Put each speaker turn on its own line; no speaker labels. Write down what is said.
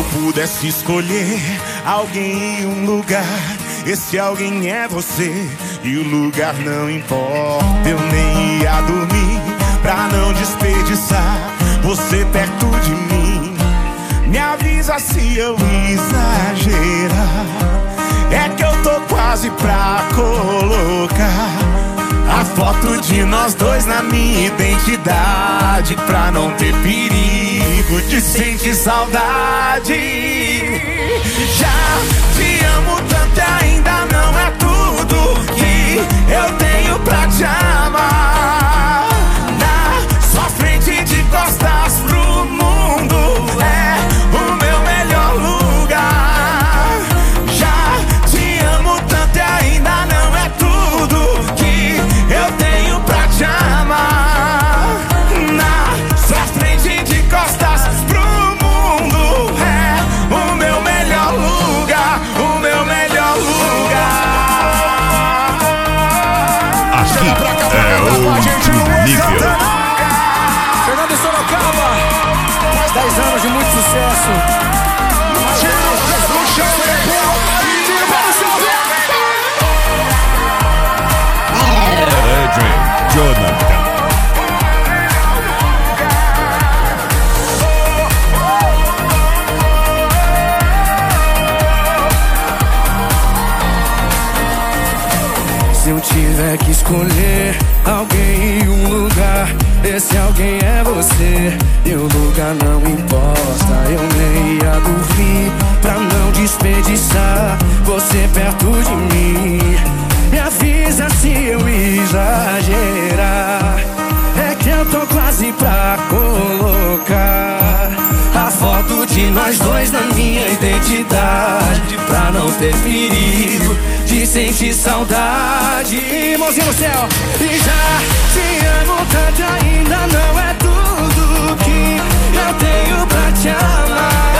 pudesse escolher alguém e um lugar, esse alguém é você e o lugar não importa. Eu nem ia dormir pra não desperdiçar você perto de mim. Me avisa se eu exagerar, é que eu tô quase pra colocar a foto de nós dois na minha identidade, pra não ter perigo de sentir saudade. Já te amo tanto e ainda não é tudo que eu tenho pra te amar. Na sua frente de costas pro mundo é o meu melhor lugar. Já te amo tanto e ainda não é tudo que eu tenho pra te amar. Na sua frente de costas pro mundo é o meu melhor lugar, o meu melhor lugar.
Aqui é outro nível.
Fernando Sorocaba, mais 10 anos de muito sucesso.
Jonathan.
Se eu tiver que escolher alguém e um lugar, esse alguém é você e o lugar não importa. Eu nem ia dormir pra não desperdiçar você perto de mim. Me avisa se eu exagerar, é que eu tô quase pra colocar a foto de nós dois na minha identidade, pra não ter perigo de sentir saudade. Mãozinha no céu. E já te amo tanto, ainda não é tudo que eu tenho pra te amar.